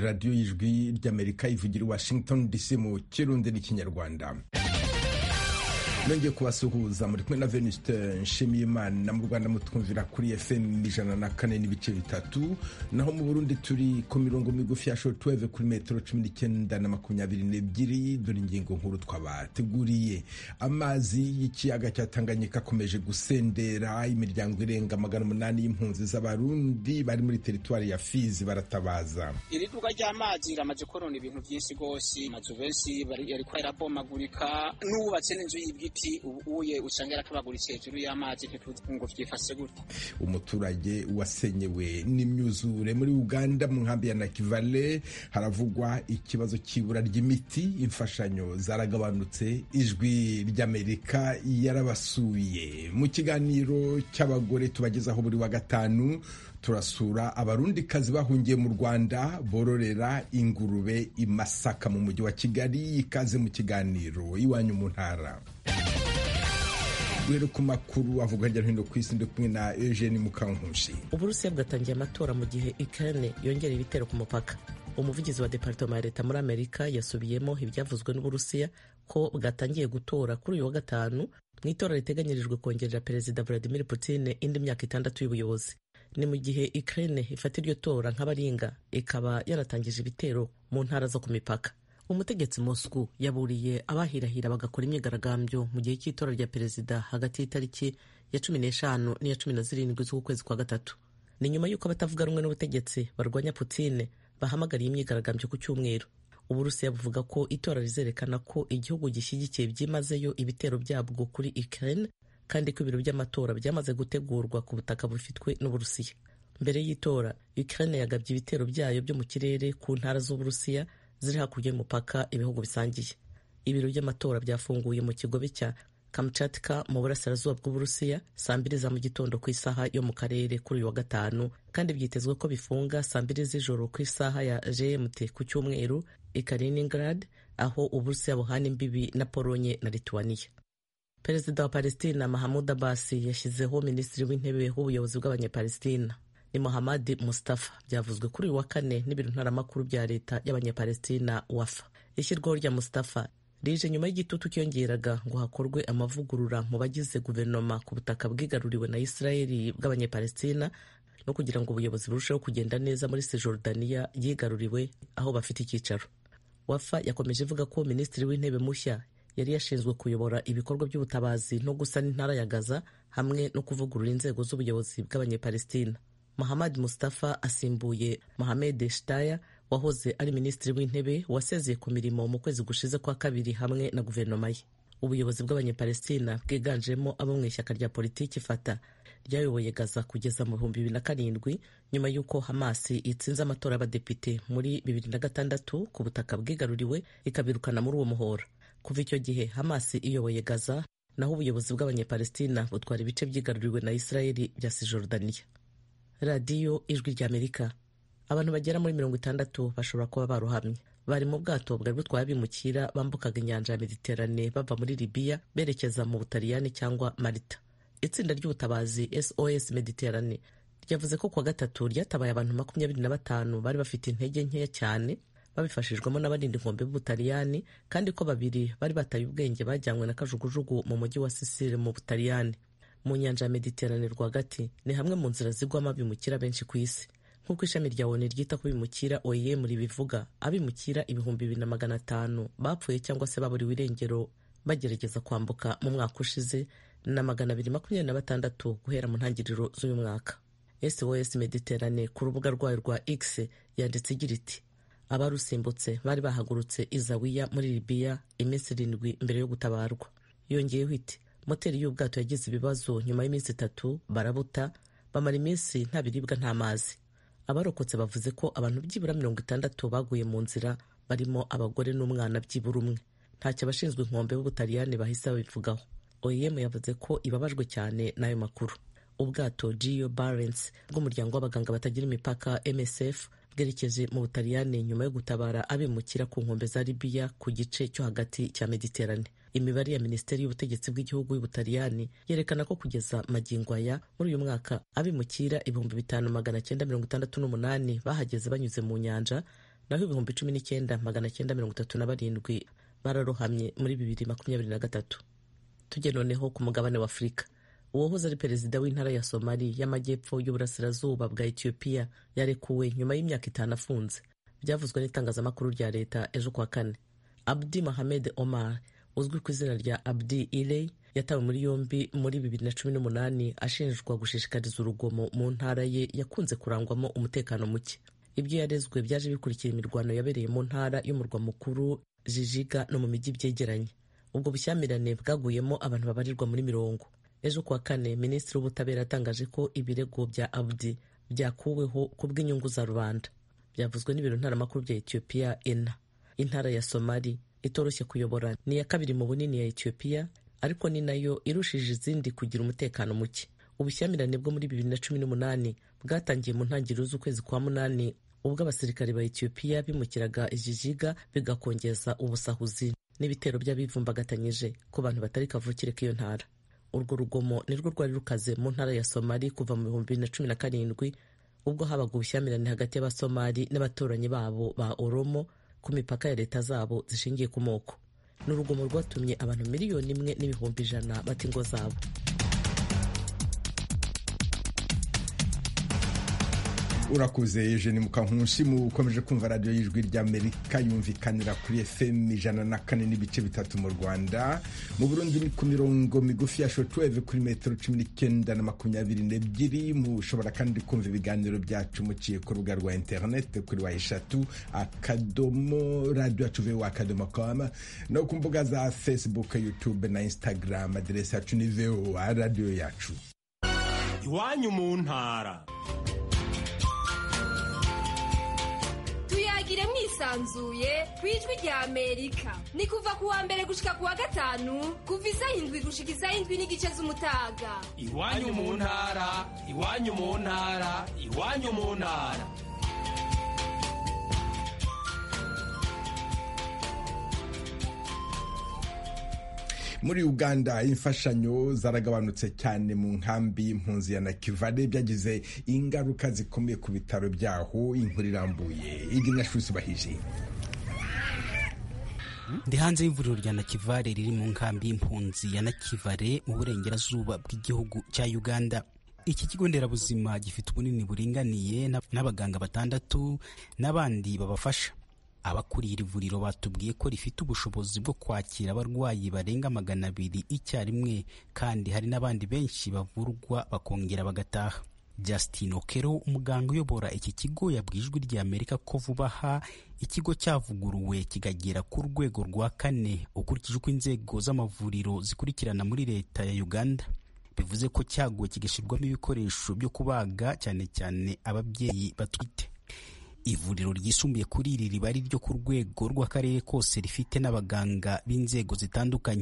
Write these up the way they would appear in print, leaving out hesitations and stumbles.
radiyo y'ijwi ry'Amerika ivugira i Washington DC mu Kirundi n'Ikinyarwanda. Nongeye kubasuhuza muri kumwe na Venuste Nshimiyimana. Mu Rwanda mutwumvira kuri FM 104.3, naho mu Burundi turi ku mirongo migufi ya shortwave kuri metero 19 na 22. Dore ingingo nkuru twabateguriye. Amazi y'ikiyaga cya Tanganyika akomeje gusendera. Imiryango irenga 800 y'impunzi z'abarundi bari muri teritwari ya Fizi baratabaza. Iri duka ry'amazi ramaze korona ibintu byinshi gose, amazu benshi ariko yarabomagurika, n'ubatse n'inzu y'ibiti ubuye usanga akabaguritse hejuru y'amazi ngo vyifashe gute. Umuturage wasenyewe n'imyuzure muri Uganda mu nkambi ya Nakivale, haravugwa ikibazo cy'ibura ry'imiti, imfashanyo zaragabanutse. Ijwi ry'Amerika yarabasuye. Mu kiganiro cy'abagore tubagezaho buri wa gatanu, turasura abarundikazi bahungiye mu Rwanda bororera ingurube i Masaka mu mujyi wa Kigali. Ikaze mu kiganiro iwanyu mu ntara. Ku makuru avuga hirya no hino ku isi, ndi kumwe na Eugene Mukankushi. Uburusiya bwatangiye amatora mu gihe Ukraine yongera ibitero ku mupaka. Umuvugizi wa Departement ya Leta muri Amerika yasubiyemo ibyavuzwe n'Uburusiya ko bwatangiye gutora kuri uyu wa gatanu mu itora riteganyirijwe kongerera Perezida Vladimir Putin indi myaka 6 y'ubuyobozi. Ni mu gihe Ukraine ifata iryo tora nk'abaringa, ikaba yaratangije ibitero mu ntara zo ku mipaka. Umutegetsi Moscow yaburiye abahirahira bagakora imyigaragambyo mu gihe cy'itora rya perezida hagati y'itariki ya 15 n'iya 17 z'ukwezi kwa gatatu. Ni nyuma y'uko abatavuga rumwe n'ubutegetsi barwanya Putin bahamagariye imyigaragambyo ku cyumweru. Uburusiya buvuga ko itora rizerekana ko igihugu gishyigikiye byimazeyo ibitero byabwo kuri Ukraine, kandi ko ibiro by'amatora byamaze gutegurwa ku butaka bufitwe n'Uburusiya. Mbere y'itora, Ukraine yagabye ibitero byayo byo mu kirere ku ntara z'Uburusiya ziri hakurya y'umupaka ibihugu bisangiye. Ibiro by'amatora byafunguye mu kigobe cya Kamchatka mu burasirazuba bw'Uburusiya saa 2 za mu gitondo ku isaha yo mu karere kuri uyu wa gatanu, kandi byitezwe ko bifunga saa 2 z'ijoro ku isaha ya GMT ku cyumweru i Kaliningrad, aho Uburusiya buhana imbibi na Polonye na Lithuania. Perezida wa Palestina Mahmoud Abbas yashyizeho minisitiri w'intebe w'ubuyobozi bw'abanyapalestina ni Mohammad Mustafa. Byavuzwe kuri uyu wa kane n'ibiro ntaramakuru bya leta y'abanyapalestina Wafa. Ishyirwaho rya Mustafa rije nyuma y'igitutu cyongeraga ngo hakorwe amavugurura mu bagize guverinoma ku butaka bwigaruriwe na Israeli bw'abanyapalestina, no kugira ngo ubuyobozi burusheho kugenda neza muri Cisjordania yigaruriwe aho bafite icyicaro. Wafa yakomeje ivuga ko minisitiri w'intebe mushya yari yashinzwe kuyobora ibikorwa by'ubutabazi no gusana intara ya Gaza hamwe no kuvugurura inzego z'ubuyobozi bw'abanyapalestina. Mohammad Mustafa asimbuye Mohamed Shtaya wahoze ari minisitiri w'intebe wasezeye ku mirimo mu kwezi gushize kwa kabiri hamwe na guverinoma ye. Ubuyobozi bw'abanyapalestina bwiganjemo abo mu ishyaka rya politiki Fatah ryayoboye Gaza kugeza mu 2007 nyuma y'uko Hamas itsinze amatora y'abadepite muri 2006 ku butaka bwigaruriwe ikabirukana muri uwo muhora. Kuva icyo gihe Hamas iyoboye Gaza, naho ubuyobozi bw'abanyapalestina butwara ibice byigaruriwe na Israeli bya Cisjordania. Radiyo Ijwi ry'Amerika. Abantu bagera muri 60 bashobora kuba barohamye. Bari mu bwato bwari butwaye abimukira bambukaga inyanja ya Mediterane bava muri Libya berekeza mu Butaliyani cyangwa Malta. Itsinda ry'ubutabazi SOS Mediterane ryavuze ko kuwa gatatu ryatabaye abantu 25 bari bafite intege nkeya cyane, babifashijwemo n'abarinda inkombe b'Ubutaliyani, kandi ko 2 bari bataye ubwenge bajyanywe na kajugujugu mu mujyi wa Sicile mu Butaliyani. Mu nyanja ya Mediterane rwagati ni hamwe mu nzira zigwamo abimukira benshi ku isi. Nk'uko ishami rya ONU ryita ku bimukira OIM ribivuga, abimukira 2500 bapfuye cyangwa se baburiwe irengero bagerageza kwambuka mu mwaka ushize na 226 guhera mu ntangiriro z'uyu mwaka. SOS Mediterane ku rubuga rwayo rwa X yanditse igira iti: abarusimbutse bari bahagurutse Izawiya muri Libya iminsi 7 mbere yo gutabarwa. Yongeyeho iti: moteri y'ubwato yagize ibibazo nyuma y'iminsi 3 barabuta, bamara iminsi nta biribwa nta mazi. Abarokotse bavuze ko abantu byibura 60 baguye mu nzira, barimo abagore n'umwana byibura umwe. Ntacyo abashinzwe inkombe b'Ubutaliyani bahise babivugaho. OIM yavuze ko ibabajwe cyane n'ayo makuru. Ubwato Geo Barents bw'umuryango w'abaganga batagira imipaka MSF bwerekeje mu Butaliyani nyuma yo gutabara abimukira ku nkombe za Libya ku gice cyo hagati cya Mediterane. Imibare ya Minisiteri y'Ubutegetsi bw'Igihugu y'Ubutaliyani yerekana ko kugeza magingo aya muri uyu mwaka abimukira 5968 bahageze banyuze mu nyanja, naho 19,937 bararohamye muri 2023. Tujye noneho ku mugabane wa Afurika. Uwahoze ari perezida w'intara ya Somali y'amajyepfo y'uburasirazuba bwa Ethiopia yarekuwe nyuma y'imyaka 5 afunze, byavuzwe n'itangazamakuru rya leta ejo kuwa kane. Abdi Mohamed Omar, uzwi ku izina rya Abdi Iley, yatawe muri yombi muri 2018 ashinjwa gushishikariza urugomo mu ntara ye yakunze kurangwamo umutekano muke. Ibyo yarezwe byaje bikurikira imirwano yabereye mu ntara y'umurwa mukuru Jijiga no mu mijyi byegeranye. Ubwo bushyamirane bwaguyemo abantu babarirwa muri 100. Ejo kuwa kane, minisitiri w'ubutabera yatangaje ko ibirego bya Abdi byakuweho ku bw'inyungu za rubanda. Byavuzwe n'ibiro ntaramakuru bya Ethiopia ENA. Intara ya Somali itoroshye kuyobora, ni ya kabiri mu bunini ya Ethiopia, ariko ni nayo irushije izindi kugira umutekano muke. Ubushyamirane bwo muri 2018 bwatangiye mu ntangiriro z'ukwezi kwa 8 ubwo abasirikare ba Ethiopia bimukiraga Jijiga bigakongeza ubusahuzi n'ibitero by'abivumbagatanyije ku bantu batari kavukire k'iyo ntara. Urwo rugomo nirwo rwari rukaze mu ntara ya Somali kuva mu 2017 ubwo habaga ubushyamirane hagati y'Abasomali n'abaturanyi babo ba Oromo ku mipaka ya leta zabo zishingiye ku moko. N'urugomo rwatumye abantu 1,100,000 bata ingo zabo. Urakoze Eugene Mukankusi. Mukomeje kumva radio y'Ijwi ry'Amerika yumvikanira kuri FM 104.3 mu Rwanda. Mu Burundi ni ku mirongo migufi ya shortwave kuri metero 19 na 22. Mushobora kandi kumva ibiganiro byacu muciye ku rubuga rwa internet kuri #, radio@voa.com, no ku mbuga za Facebook, YouTube na Instagram. Adresse yacu ni VOA radio yacu. Iwanyu mu ntara. Tuyagire mwisanzuye kwijwi rya Amerika. Ni kuva kuwa mbere gushika kuwa gatanu, kuva 7 gushika 7:30 z'umutaga. Iwanyu mu ntara, iwanyu mu ntara, iwanyu mu ntara. Muri Uganda imfashanyo zaragabanutse cyane mu nkambi y'impunzi ya Nakivale, byagize ingaruka zikomeye ku bitaro byaho. Inkuru irambuye Ignatius Bahije. Ndi hanze y'ivuriro rya Nakivale riri mu nkambi y'impunzi ya Nakivale mu burengerazuba bw'igihugu cya Uganda. Iki kigo nderabuzima gifite ubunini buringaniye n'abaganga 6 n'abandi babafasha. Abakuriye iri vuriro batubwiye ko rifite ubushobozi bwo kwakira abarwayi barenga 200 icyarimwe, kandi hari n'abandi benshi bavurwa bakongera bagataha. Justin Okero, umuganga uyobora iki kigo, yabwiye Ijwi ry'Amerika ko vuba aha ikigo cyavuguruwe kikagera ku rwego rwa 4 ukurikije uko inzego z'amavuriro zikurikirana muri leta ya Uganda. Bivuze ko cyaguwe kigashyirwamo ibikoresho byo kubaga cyane cyane ababyeyi batwite. Ivuriro ryisumbuye kuri iri riba ari ryo ku rwego rw'akarere kose, rifite n'abaganga b'inzego zitandukanye.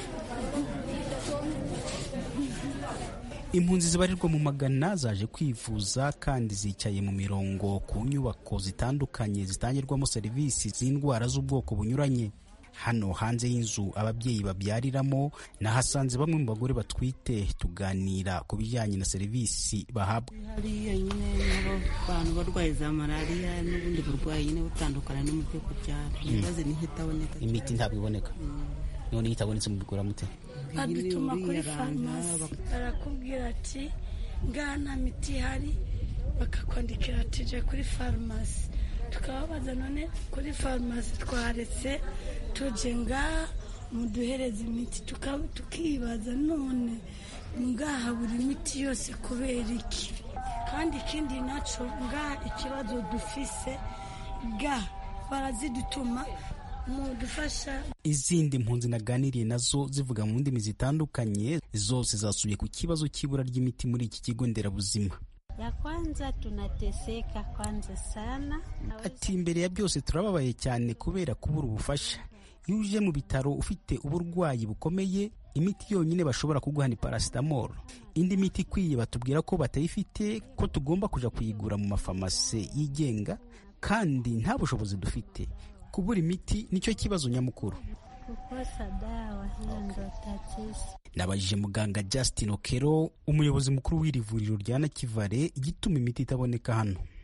Impunzi zibarirwa mu magana zaje kwivuza kandi zicaye mu mirongo ku nyubako zitandukanye zitangirwamo serivisi z'indwara z'ubwoko bunyuranye. Hano hanze y'inzu ababyeyi babyariramo nahasanze bamwe mu bagore batwite, tuganira ku bijyanye na serivisi bahabwa. Hariya nyine n'abantu barwaye za malariya n'ubundi burwayi nyine butandukana no mu byo kubyara. Ibibazo ni hitaboneka. Imiti ntabwo iboneka. None itabonetse mu bigura mute? Badutuma kuri farumasi barakubwira ati ngaha nta miti ihari, bakakwandikira ati je kuri farumasi. Tukababaza none kuri farumasi twaretse tuje ngaha muduhereza imiti, tukibaza none ngaha buri miti yose kubera iki? Kandi ikindi naco ngaha ikibazo dufise ga barazidutuma mudufasha. Izindi mpunzi naganiriye nazo zivuga mu ndimi zitandukanye, zose zasubiye ku kibazo cy'ibura ry'imiti muri iki kigo nderabuzima. Ya kwanza tunateseka kwanza sana. Ati imbere ya byose turababaye cyane kubera kubura ubufasha. Iyo uje mu bitaro ufite uburwayi bukomeye, imiti yonyine bashobora kuguha ni paracetamol. Indi miti ikwiye batubwira ko batayifite, ko tugomba kuja kuyigura mu mafarmasi yigenga, kandi nta bushobozi dufite. Kubura imiti nicyo kibazo nyamukuru. Kukosa dawa hiyo ndo tatizo. Nabajije muganga Justin Okero, umuyobozi mukuru w'iri vuriro rya Nakivale, igituma imiti itaboneka hano.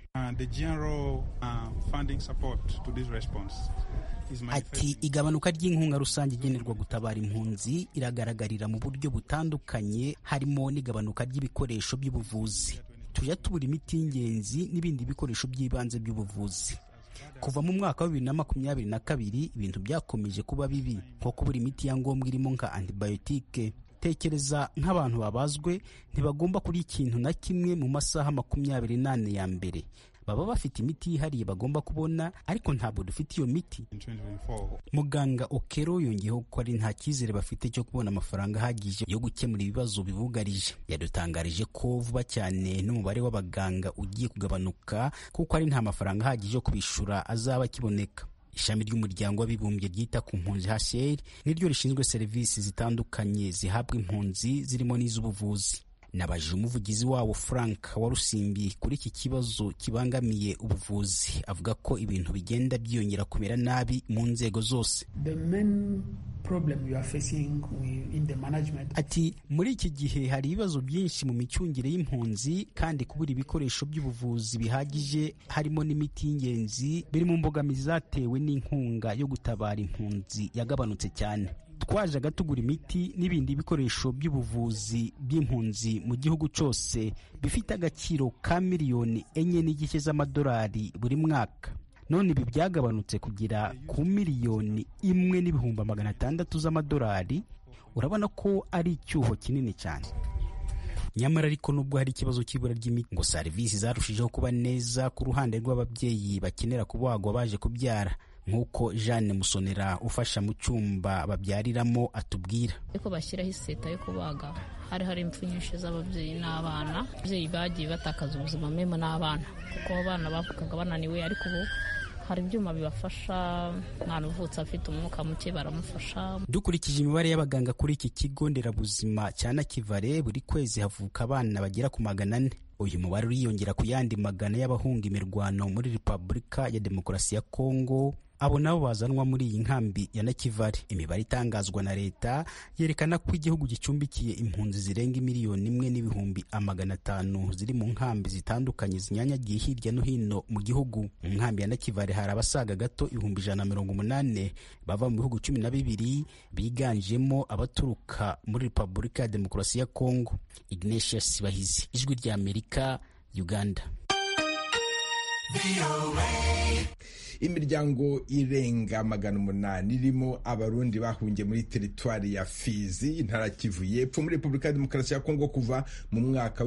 Ati igabanuka ry'inkunga rusange igenerwa gutabara impunzi iragaragarira mu buryo butandukanye, harimo n'igabanuka ry'ibikoresho by'ubuvuzi. Tujya tubura imiti y'ingenzi n'ibindi bikoresho by'ibanze by'ubuvuzi. Kuva mu mwaka wa 2022 ibintu byakomeje kuba bibi, nko kubura imiti ya ngombwa irimo nka antibiyotike. Tekereza nk'abantu babazwe ntibagomba kurya ikintu na kimwe mu masaha 28 ya mbere. Baba bafite imiti yihariye bagomba kubona, ariko ntabwo dufite iyo miti. Muganga Okero yongeyeho ko ari nta cyizere bafite cyo kubona amafaranga ahagije yo gukemura ibibazo bibugarije. Yadutangarije ko vuba cyane n'umubare w'abaganga ugiye kugabanuka kuko ari nta mafaranga ahagije yo kubishura azaba akiboneka. Ishami ry'umuryango w'abibumbye ryita ku mpunzi HCR niryo rishinzwe serivisi zitandukanye zihabwa impunzi zirimo n'iz'ubuvuzi. Nabajije umuvugizi wabo Frank Warusimbi kuri iki kibazo kibangamiye ubuvuzi, avuga ko ibintu bigenda byiyongera kumera nabi mu nzego zose. Ati muri iki gihe hari ibibazo byinshi mu micungire y'impunzi, kandi kubura ibikoresho by'ubuvuzi bihagije harimo n'imiti y'ingenzi biri mu mbogamizi zatewe n'inkunga yo gutabara impunzi yagabanutse cyane. Twajaga tugura imiti n'ibindi bikoresho by'ubuvuzi by'impunzi mu gihugu cyose bifite agaciro ka miliyoni 4.5 z'amadolari buri mwaka. None ibi byagabanutse kugera ku miliyoni 1.6 z'amadolari. Urabona ko ari icyuho kinini cyane. Nyamara ariko nubwo hari ikibazo cy'ibura ry'imiti, ngo serivisi zarushijeho kuba neza ku ruhande rw'ababyeyi bakenera kubagwa baje kubyara, nk'uko Jeanne Musonera ufasha mu cyumba babyariramo atubwira. Ariko bashyiraho iseta yo kubaga, hari impfu nyinshi z'ababyeyi n'abana. Ababyeyi bagiye batakaza ubuzima memo n'abana, kuko abana bavukaga bananiwe, ariko ubu hari ibyuma bibafasha. Mwana uvutse afite umwuka muke baramufasha. Dukurikije imibare y'abaganga kuri iki kigo nderabuzima cya Nakivale, buri kwezi havuka abana bagera ku 400. Uyu mubare uriyongera ku yandi 100 y'abahunga imirwano muri Repubulika ya Demokarasi ya Kongo. Abo nabo bazanwa muri iyi nkambi ya Nakivale. Imibare itangazwa na leta yerekana ko igihugu gicumbikiye impunzi zirenga 1,500,000 ziri mu nkambi zitandukanye zinyanyagiye hirya no hino mu gihugu. Mu nkambi ya Nakivale hari abasaga gato 180 bava mu bihugu 12 biganjemo abaturuka muri Repubulika ya Demokarasi ya Kongo. Ignatius Bahizi, Ijwi rya Amerika, Uganda. Imiryango irenga 800 irimo abarundi bahungiye muri teritwari ya Fizi, intara Kivu y'Epfo muri Repubulika ya Demokarasi ya Kongo kuva mu mwaka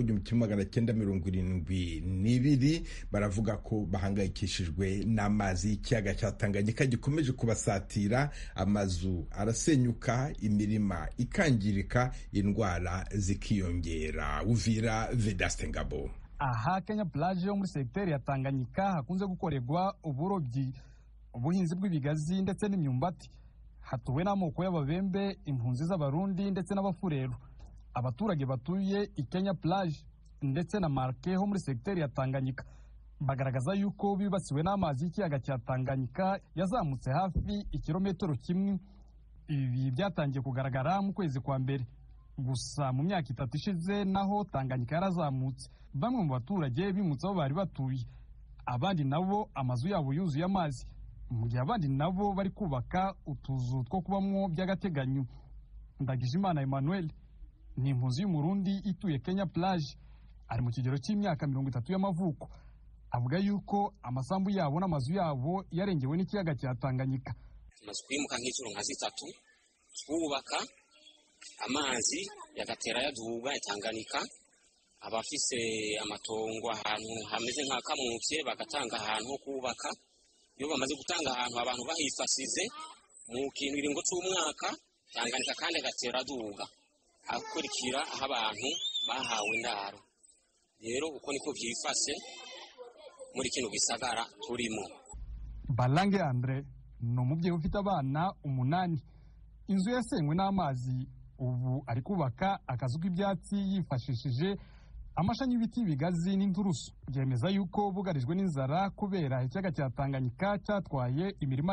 w'1972 baravuga ko bahangayikishijwe n'amazi y'ikiyaga cya Tanganyika gikomeje kubasatira. Amazu arasenyuka, imirima ikangirika, indwara zikiyongera. Uvira Vedaste Ngabo. Aha Kenya Plage yo muri sekiteri ya Tanganyika hakunze gukorerwa uburobyi, ubuhinzi bw'ibigazi ndetse n'imyumbati. Hatuwe n'amoko y'ababembe, impunzi z'abarundi ndetse n'abafurero. Abaturage batuye i Kenya Plage ndetse na Marke ho muri sekiteri ya Tanganyika bagaragaza yuko bibasiwe n'amazi y'ikiyaga cya Tanganyika yazamutse hafi ikirometero kimwe. Ibi byatangiye kugaragara mu kwezi kwa mbere, gusa mu myaka 3 ishize naho Tanganyika yarazamutse. Bamwe mu baturage bimutse aho bari batuye, abandi nabo amazu yabo yuzuye amazi, mu gihe abandi nabo bari kubaka utuzu two kubamwo by'agateganyo. Ndagijimana Emmanuel ni impunzi y'umurundi ituye Kenya Plage, ari mu kigero cy'imyaka 30 y'amavuko. Avuga yuko amasambu yabo n'amazu yabo yarengewe n'ikiyaga cya Tanganyika. Tumaze kwimuka nk'inshuro nka 3 twubaka, amazi yagatera yaduga Tanganyika. Abafise amatongo ahantu hameze nka Kamutse bagatanga ahantu ho kubaka. Iyo bamaze gutanga ahantu abantu bahifasize mu kintu iringo cy'umwaka, Tanganyika kandi agatera aduga akurikira aho abantu bahawe indaro. Rero uko niko byifase muri kino gisagara turimo. Balange Andre ni umubyeyi ufite abana 8. Inzu yasenywe n'amazi, ubu ari kubaka akazu k'ibyatsi yifashishije amashami y'ibiti bigazi n'inturusu. Byemeza yuko bugarijwe n'inzara kubera ikiyaga cya Tanganyika cyatwaye imirima yabo.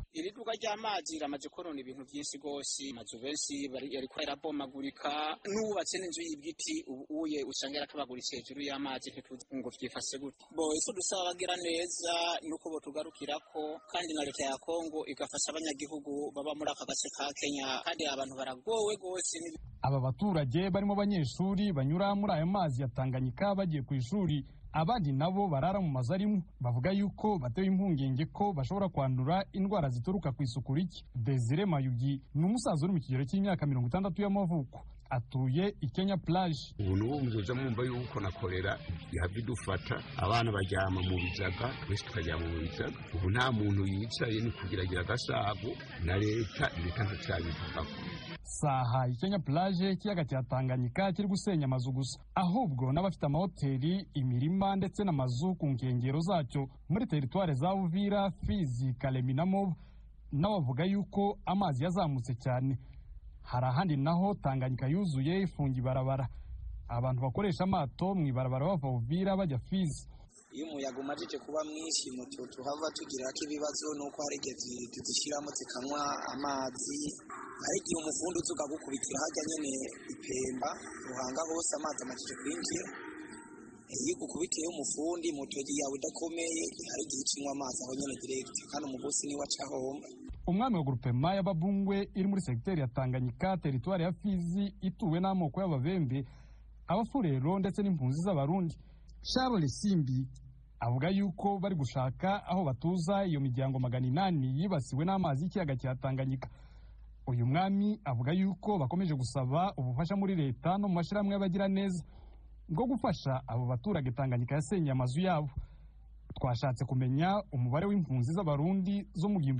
iri duka ry'amazi riramaze korona ibintu byinshi rwose. Amazu benshi yariko arabomagurika, n'ubatse n'inzu y'ibiti ubuye usanga yaratabaguritse hejuru y'amazi, ntituzi ngo vyifashe gute. Ese dusaba bagira neza nuko botugarukirako, kandi na leta ya Kongo igafasha abanyagihugu baba muri aka gace ka Kenya, kandi abantu baragowe rwose. Aba baturage barimo abanyeshuri banyura muri ayo mazi ya Tanganyika bagiye ku ishuri, abandi nabo barara mu mazu arimo, bavuga yuko batewe impungenge ko bashobora kwandura indwara zituruka ku isuku rike. Desire Mayugi ni umusaza uri mu kigero cy'imyaka 60 y'amavuko, atuye i Kenya Plage. Ubu n'ubu muzoza mwumva yuko na kolera ihava idufata, abana baryama mu bizaga, twese tukaryama mu bizaga. Ubu nta muntu yicaye ni kugiragira agasago, na leta ntacabivugako. Saha i Kenya Plage, ikiyaga cya Tanganyika kiri gusenya amazu gusa, ahubwo n'abafite amahoteli, imirima ndetse n'amazu ku nkengero zacyo muri teritware za Uvira, Fizi, Kalemi na Moba, n'abavuga yuko amazi yazamutse cyane. Hari ahandi naho Tanganyika yuzuye ifunga ibarabara, abantu bakoresha amato mu ibarabara bava Uvira bajya Fizi. Iyo umuyaga umajije kuba mwinshi tuhava tugira ko ibibazo nuko hari igihe tuzishyiramo zikanywa amazi, hari igihe umufundi uzuka gukubitira hajya nyene ipemba ruhanga hose amazi amajije kwinjira. Iyo gukubitiye umufundi moto yawe idakomeye, hari igihe ikinywa amazi aho nyene direct, kandi umugosi ni wacahomba. Umwami wa Grupema y'Ababungwe iri muri segiteri ya Tanganyika, teritwari ya Fizi, ituwe n'amoko y'Ababembe, Abafurero ndetse n'impunzi z'Abarundi. Charles Simbi avuga yuko bari gushaka aho batuza iyo miryango 800 yibasiwe n'amazi y'ikiyaga cya Tanganyika. Uyu mwami avuga yuko bakomeje gusaba ubufasha muri leta no mu mashyirahamwe y'abagira neza bwo gufasha abo baturage Tanganyika yasenye amazu yabo. Twashatse kumenya umubare w'impunzi z'Abarundi zo mu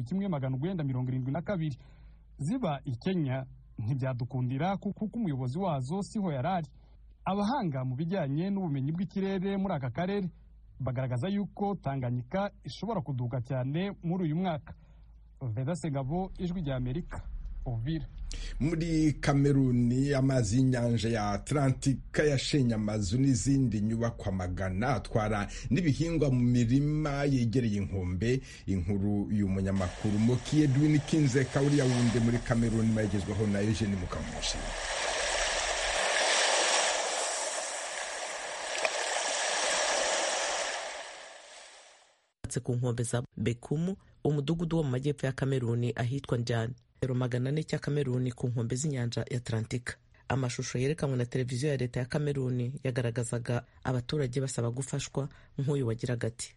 1972 ziba i Kenya, ntibyadukundira kuko umuyobozi wazo siho yarari. Abahanga mu bijyanye n'ubumenyi bw'ikirere muri aka karere bagaragaza yuko Tanganyika ishobora kuduka cyane muri uyu mwaka. Veda Segabo, Ijwi rya Amerika, Uvira. Muri Kameruni amazi y'inyanja ya Atlantika yashenye amazu n'izindi nyubakwa magana, atwara n'ibihingwa mu mirima yegereye inkombe. Inkuru y'umunyamakuru Moki Edwin Kinze Kauri Yaounde muri Kameruni mayigezweho na Eugene Mukamushi. ku nkombe za Bekumu, umudugudu wo mu majyepfo ya Kameruni ahitwa Njani, metero 400 cya Kameruni ku nkombe z'inyanja ya Atlantika. Amashusho yerekanwe na televiziyo ya leta ya Kameruni yagaragazaga abaturage basaba gufashwa, nk'uyu wagiraga ati: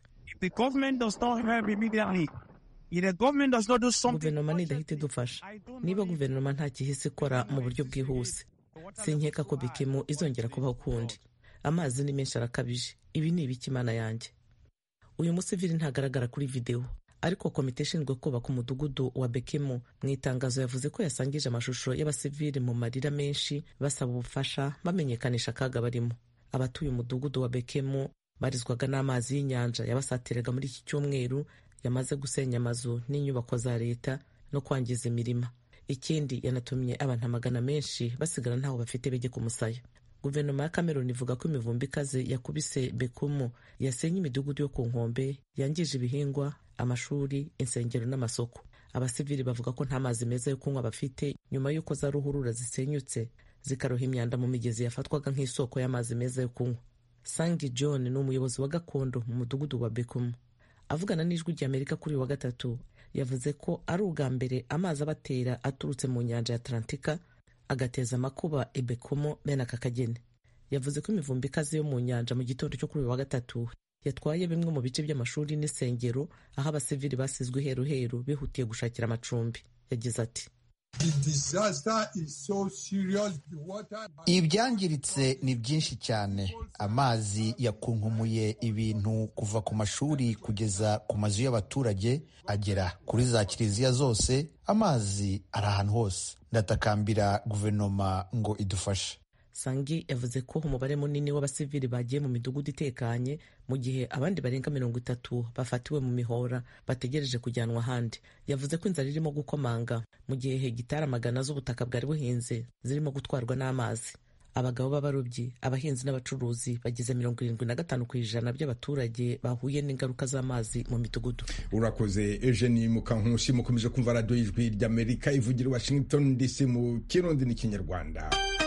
guverinoma nidahita idufasha. Niba guverinoma nta kihise ikora mu buryo bwihuse, sinkeka ko Bekumu izongera kubaho ukundi. Amazi ni menshi arakabije. Ibi ni ibiki Mana yanjye? Uyu musivili ntagaragara kuri video, ariko komite ishinzwe kubaka umudugudu wa Bekumu mu itangazo yavuze ko yasangije amashusho y'abasivili mu marira menshi basaba ubufasha, bamenyekanisha akaga barimo. Abatuye umudugudu wa Bekumu barizwaga n'amazi y'inyanja yabasatiraga muri iki cyumweru, yamaze gusenya amazu n'inyubako za leta no kwangiza imirima. Ikindi yanatumye abantu amagana menshi basigara ntaho bafite bege ku musaya. Guverinoma ya Kameruni ivuga ko imivumbi ikaze yakubise Bekumu yasenye imidugudu yo ku nkombe, yangije ibihingwa, amashuri, insengero n'amasoko. Abasivili bavuga ko nta mazi meza yo kunywa bafite nyuma y'uko za ruhurura zisenyutse zikaroha imyanda mu migezi yafatwaga nk'isoko y'amazi meza yo kunywa. Sangi John ni umuyobozi wa gakondo mu mudugudu wa Bekumu. Avugana n'Ijwi rya Amerika kuri wa gatatu, yavuze ko ari ubwa mbere amazi abatera aturutse mu nyanja ya Atlantika agateza amakuba i Bekumu bene aka kageni. Yavuze ko imivumbi ikaze yo mu nyanja mu gitondo cyo kuri wa gatatu yatwaye bimwe mu bice by'amashuri n'isengero, aho abasivili basizwe heruheru bihutiye gushakira amacumbi. Yagize ati: ibyangiritse ni byinshi cyane. Amazi yakunkumuye ibintu kuva ku mashuri kugeza ku mazu y'abaturage, agera kuri za kiliziya zose. Amazi ari ahantu hose. Ndatakambira guverinoma ngo idufashe. Sangi yavuze ko umubare munini w'abasivili bagiye mu midugudu itekanye, mu gihe abandi barenga 30 bafatiwe mu mihora bategereje kujyanwa ahandi. Yavuze ko inzara irimo gukomanga mu gihe hegitari 100 z'ubutaka bwari buhinze zirimo gutwarwa n'amazi. abagabo b'abarobyi, abahinzi n'abacuruzi bagize 75% by'abaturage bahuye n'ingaruka z'amazi mu midugudu. Urakoze Eugenie Mukankusi. Mukomeje kumva radio y'Ijwi ry'Amerika ivugira i Washington DC mu Kirundi n'Ikinyarwanda.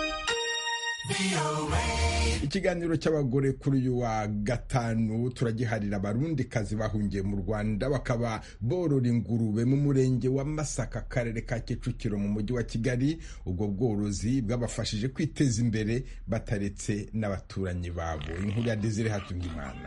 Ikiganiro cy'abagore kuri uyu wa gatanu turagiharira abarundikazi bahungiye mu Rwanda bakaba borora ingurube mu murenge wa Masaka, akarere ka Kicukiro mu mujyi wa Kigali. Ubwo bworozi bwabafashije kwiteza imbere bataretse n'abaturanyi babo. Inkuru ya Desire Hatungimana.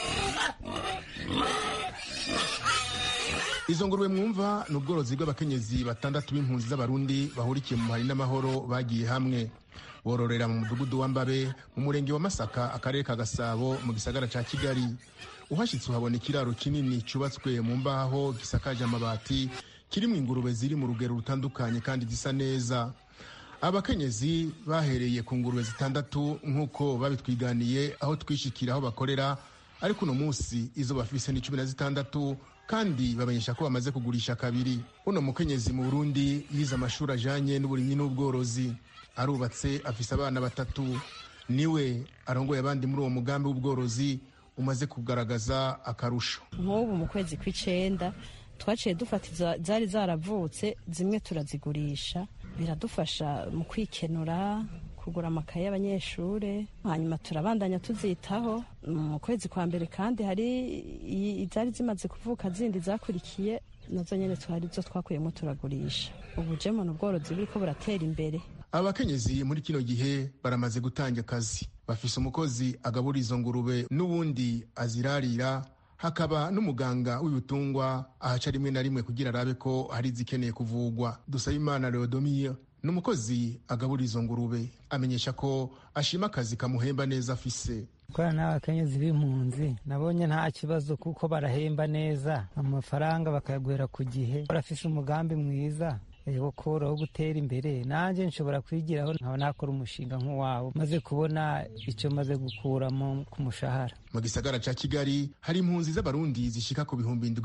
Izo ngurube mwumva ni ubworozi bw'abakenyezi 6 b'impunzi z'abarundi bahurikiye mu Muhari n'Amahoro bagiye hamwe. Bororera mu mudugudu wa Mbabe mu murenge wa Masaka, akarere ka Gasabo mu gisagara ca Kigali. Uhashitse uhabona ikiraro kinini cubatswe mu mbaho gisakaje amabati, kirimo ingurube ziri mu rugero rutandukanye kandi zisa neza. Abakenyezi bahereye ku ngurube 6 nk'uko babitwiganiye aho twishikira aho bakorera, ariko uno munsi izo bafise ni 16 kandi bamenyesha ko bamaze kugurisha 2. Uno mukenyezi mu Burundi yize amashuri ajanye n'uburimyi n'ubworozi, arubatse afise abana 3. Niwe arongoye abandi muri uwo mugambi w'ubworozi umaze kugaragaza akarusho. Nk'ubu mu kwezi kw'icenda twaciye dufata zari zaravutse, zimwe turazigurisha, biradufasha mu kwikenura, kugura amakaye y'abanyeshure, hanyuma turabandanya tuzitaho. Mu kwezi kwa mbere kandi hari izari zimaze kuvuka zindi zakurikiye, nazo nyene twarizo twakuyemo turagurisha. Ubu jemo n'ubworozi buriko buratera imbere. Abakenyezi muri kino gihe baramaze gutanga akazi. Bafise umukozi agabura izo ngurube n'ubundi azirarira, hakaba n'umuganga w'ibitungwa ahaca rimwe na rimwe kugira arabe ko hari zikeneye kuvugwa. Dusabimana Leodomir n'umukozi agabura izo ngurube, amenyesha ko ashima akazi kamuhemba neza afise. Gukora n'abakenyezi b'impunzi nabonye nta kibazo kuko barahemba neza, amafaranga bakayaguhera ku gihe. Barafise umugambi mwiza wo koroha gutera imbere. Nanje nshobora kwigiraho nkaba nakora umushinga nk'uwabo, maze kubona icyo maze gukuramo ku mushahara. Mu gisagara ca Kigali hari impunzi z'abarundi zishika ku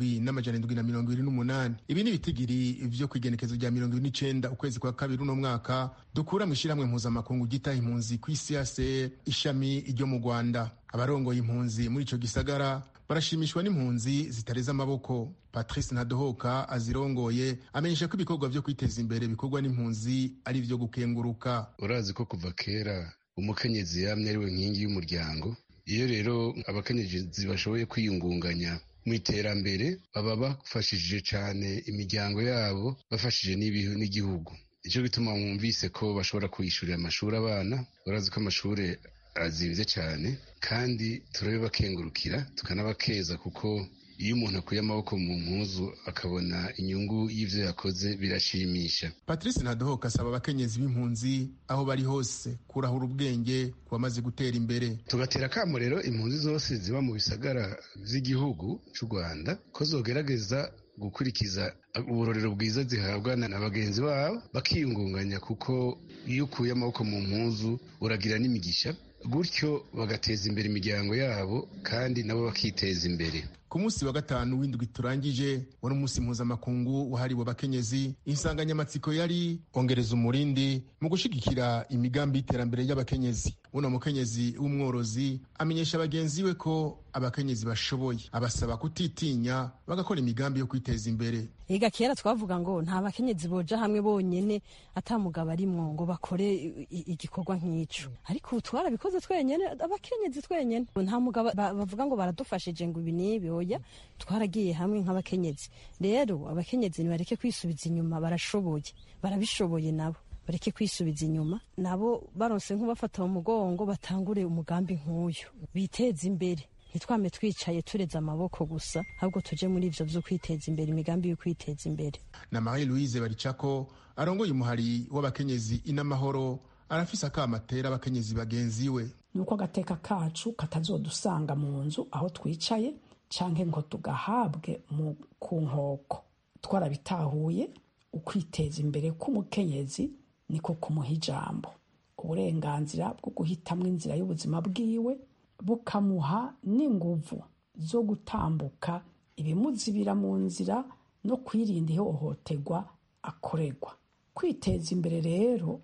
7,728. Ibi ni bitigiri ivyo kwigenekezo rya 29 ukwezi kwa kabiri uno mwaka dukura mu ishiramwe mpuzamakungu gitaha impunzi kw'isi yose ishami ryo mu Rwanda. Abarongoye impunzi muri ico gisagara barashimishwa n'impunzi zitareza amaboko. Patrice Ntadohoka azirongoye amenyesha ko ibikorwa vyo kwiteza imbere bikorwa n'impunzi ari vyo gukenguruka. Urazi ko kuva kera umukenyezi yamye ari we nkingi y'umuryango. Iyo rero abakenyezi bashoboye kwiyungunganya mu iterambere, baba bafashije cane imiryango yabo, bafashije n'igihugu. Ico bituma mwumvise ko bashobora kwishurira amashuri abana. Urazi ko amashuri azimvye cane, kandi turabibakengurukira tukanabakeza, kuko iyo umuntu akuye amaboko mu mpuzu akabona inyungu y'ivyo yakoze birashimisha. Patrice Ntadohoka asaba abakenyezi b'impunzi aho bari hose kurahura ubwenge kubamaze gutera imbere. Tugatera akamo rero impunzi zose ziba mu bisagara vy'igihugu c'u Rwanda ko zogerageza gukurikiza uburorero bwiza zihabwa na bagenzi babo, bakiyungunganya, kuko iyo ukuye amaboko mu mpuzu uragira n'imigisha, gutyo bagateza imbere imiryango yabo kandi nabo bakiteza imbere. Ku munsi wa gatanu w'indwi turangije wari umunsi mpuzamakungu wahariwe abakenyezi. Insanganyamatsiko yari ongereza umurindi mu gushigikira imigambi y'iterambere y'abakenyezi. Uno mukenyezi w'umworozi amenyesha bagenzi we ko abakenyezi bashoboye, abasaba kutitinya bagakora imigambi yo kwiteza imbere. Ega kera twavuga ngo nta bakenyezi boja hamwe bonyene atamugabo arimwo ngo bakore igikorwa nk'ico, ariko twarabikoze twenyene, abakenyezi twenyene. Nta mugabo bavuga ngo baradufashije ngo ibi nibi, oya, twaragiye hamwe nk'abakenyezi. Rero abakenyezi nibareke kwisubiza inyuma, barashoboye, barabishoboye nabo, bareke kwisubiza inyuma, nabo baronse nk'ubafata mu mugongo batangure umugambi nk'uyu, biteze imbere. Ntitwame twicaye tureze amaboko gusa, ahubwo tuje muri ivyo vyo kwiteza imbere, imigambi yo kwiteza imbere. Na Marie Louise Baricako arongoye umuhari w'abakenyezi inamahoro arafise akamatera abakenyezi bagenzi we. Nuko agateka kacu katazodusanga mu nzu aho twicaye canke ngo tugahabwe mu kunkoko. Twarabitahuye ukwiteza imbere k'umukenyezi niko kumuha ijambo, uburenganzira bwo guhitamwo inzira y'ubuzima bwiwe, bukamuha n'inguvu zo gutambuka ibimuzibira mu nzira no kwirinda ihohoterwa akorerwa. Kwiteza imbere rero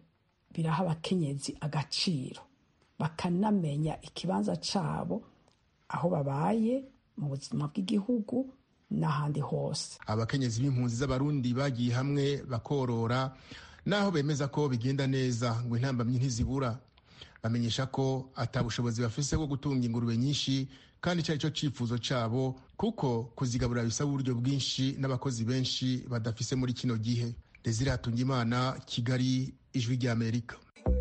biraha abakenyezi agaciro bakanamenya ikibanza cabo aho babaye mu buzima bw'igihugu n'ahandi hose. Abakenyezi b'impunzi z'abarundi bagiye hamwe bakorora, naho bemeza ko bigenda neza ngo intambamyi ntizibura. Bamenyesha ko atabushobozi bafise bwo gutunga ingurube nyinshi, kandi cyari cyo cifuzo cabo, kuko kuzigaburira bisaba uburyo bwinshi n'abakozi benshi badafise muri kino gihe. Desire Hatungimana, Kigali, Ijwi ry'Amerika.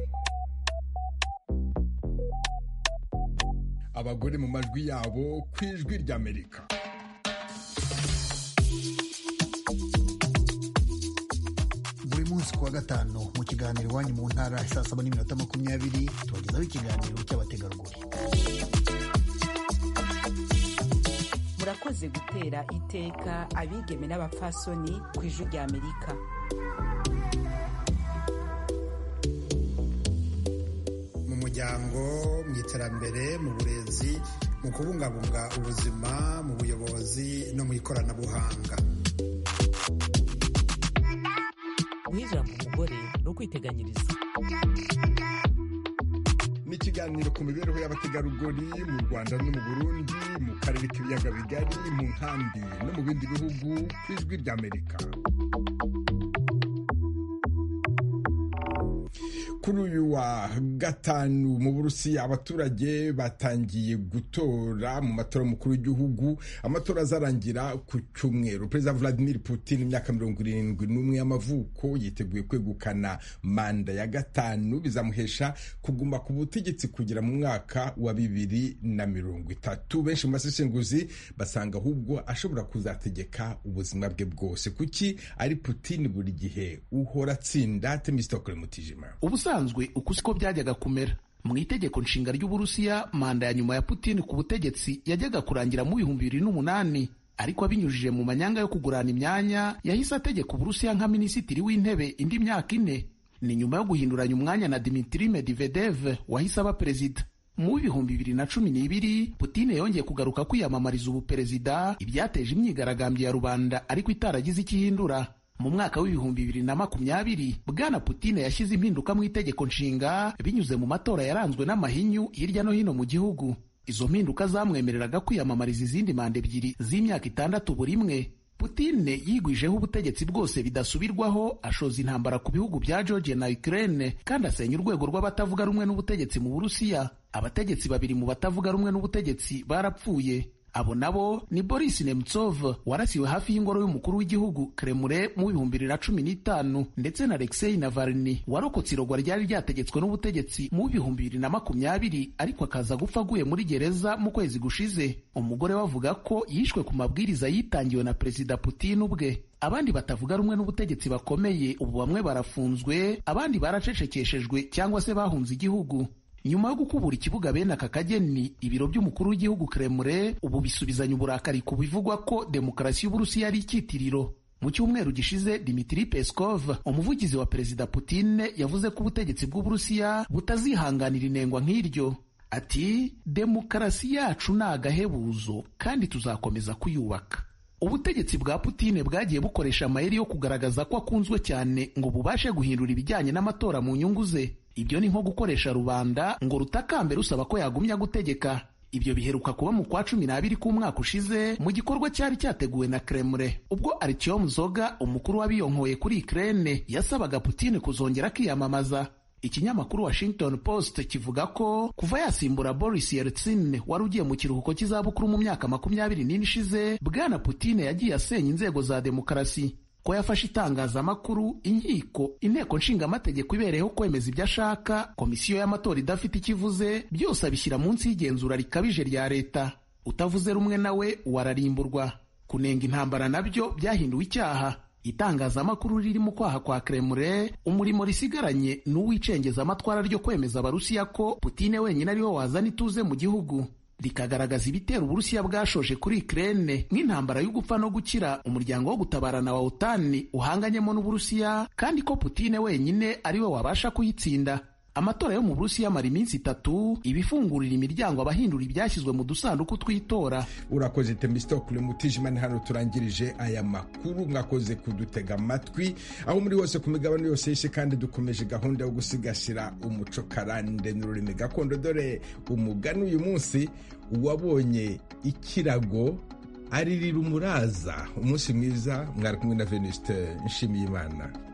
Abagore mu majwi yabo ku Ijwi ry'Amerika. Buri munsi kuwa gatanu mu kiganiro Iwanyu mu Ntara saa 7:20 tubagezaho ikiganiro cy'abategarugori. Murakoze gutera iteka abigeme n'abapfasoni ku Ijwi ry'Amerika. Mu muryango, mu iterambere, mu burezi, mu kubungabunga ubuzima, mu buyobozi no mu ikoranabuhanga. Guha ijambo umugore no kwiteganyiriza. Ni ikiganiro ku mibereho y'abategarugori mu Rwanda no mu Burundi, mu karere k'ibiyaga bigari, mu nkambi no mu bindi bihugu ku Ijwi ry'Amerika. Kuri uyu wa gatanu mu Burusiya abaturage batangiye gutora mu matora mukuru w'igihugu. Amatora azarangira ku cyumweru. Perezida Vladimir Putin, imyaka 71 y'amavuko, yiteguye kwegukana manda ya gatanu, bizamuhesha kuguma ku butegetsi kugera mu mwaka wa 2030. Benshi mu basesenguzi basanga ahubwo ashobora kuzategeka ubuzima bwe bwose. Kuki ari Putin buri gihe uhora atsinda? Temistokle Mutijima. Ubusanzwe uku siko byajyaga kumera. Mu itegeko nshinga ry'Uburusiya, manda ya nyuma ya Putin ku butegetsi yajyaga kurangira mu 2008, ariko abinyujije mu manyanga yo kugurana imyanya yahise ategeka Uburusiya nka minisitiri w'intebe indi myaka 4. Ni nyuma yo guhinduranya umwanya na Dmitry Medvedev wahise aba perezida. Mu 2012 Putin yongeye kugaruka kwiyamamariza ubuperezida, ibyateje imyigaragambyo ya rubanda ariko itaragize ikihindura. Mu mwaka w'2020 Bwana Putin yashyize impinduka mu itegeko nshinga binyuze mu matora yaranzwe n'amahinyu hirya no hino mu gihugu. Izo mpinduka zamwemereraga kwiyamamariza izindi manda 2 z'imyaka 6 buri imwe. Putin yigwijeho ubutegetsi bwose bidasubirwaho, ashoza intambara ku bihugu bya Georgia na Ukraine, kandi asenya urwego rw'abatavuga rumwe n'ubutegetsi mu Burusiya. Abategetsi 2 mu batavuga rumwe n'ubutegetsi barapfuye. Abo nabo ni Boris Nemtsov warasiwe hafi y'ingoro y'umukuru w'igihugu Kremlin mu 2015, ndetse na Alexei Navalny warokotse irogwa ryari ryategetswe n'ubutegetsi mu 2020, ariko akaza gupfa aguye muri gereza mu kwezi gushize. Umugore wavuga ko yishwe ku mabwiriza yitangiwe na Perezida Putin ubwe. Abandi batavuga rumwe n'ubutegetsi bakomeye ubu bamwe barafunzwe, abandi baracecekeshejwe cyangwa se bahunze igihugu. Nyuma yo gukubura ikibuga bene aka kageni, ibiro by'umukuru w'igihugu Kremlin ubu bisubizanya uburakari ku bivugwa ko demokarasi y'Uburusiya ari ikitiriro. Mu cyumweru gishize, Dmitry Peskov, umuvugizi wa Perezida Putin, yavuze ko ubutegetsi bw'Uburusiya butazihanganira inengwa nk'iryo. Ati, demokarasi yacu ni agahebuzo kandi tuzakomeza kuyubaka. Ubutegetsi bwa Putin bwagiye bukoresha amayeri yo kugaragaza ko akunzwe cyane ngo bubashe guhindura ibijyanye n'amatora mu nyungu ze. Ibyo ni nko gukoresha rubanda ngo rutakambe rusaba ko yagumya gutegeka. Ibyo biheruka kuba mu kwa 12 k'umwaka ushize mu gikorwa cyari cyateguwe na Kremlin, ubwo Artyom Zoga, umukuru w'abiyonkoye kuri Ukraine, yasabaga Putin kuzongera kwiyamamaza. Ikinyamakuru Washington Post kivuga ko kuva yasimbura Boris Yeltsin wari ugiye mu kiruhuko cy'izabukuru mu myaka 24 ishize, Bwana Putin yagiye asenya inzego za demokarasi, ko yafashe itangazamakuru, inkiko, inteko nshingamategeko ibereyeho kwemeza ibyo ashaka, komisiyo y'amatora idafite ikivuze, byose abishyira munsi y'igenzura rikabije rya leta. Utavuze rumwe nawe wararimburwa. Kunenga intambara nabyo byahinduwe icyaha. Itangazamakuru riri mu kwaha kwa Kremlin, umurimo risigaranye n'uwicengeza amatwara ryo kwemeza Abarusiya ko Putin wenyine ariwe wazana ituze mu gihugu, rikagaragaza ibitero Uburusiya bwashoje kuri Ukraine nk'intambara yo gupfa no gukira umuryango wo gutabarana wa OTAN uhanganyemo n'Uburusiya, kandi ko Putin wenyine ariwe wabasha kuyitsinda. amatora yo mu Burusiya amara iminsi 3, ibifungurira imiryango abahindura ibyashyizwe mu dusanduku tw'itora. Urakoze Temistokule Mutijimana. Hano turangirije aya makuru, mwakoze kudutega amatwi aho muri hose ku migabane yose y'isi, kandi dukomeje gahunda yo gusigasira umuco karande n'ururimi gakondo. Dore umugani uyu munsi: uwabonye ikirago aririra umuraza. Umunsi mwiza, mwari kumwe na Venuste Nshimiyimana.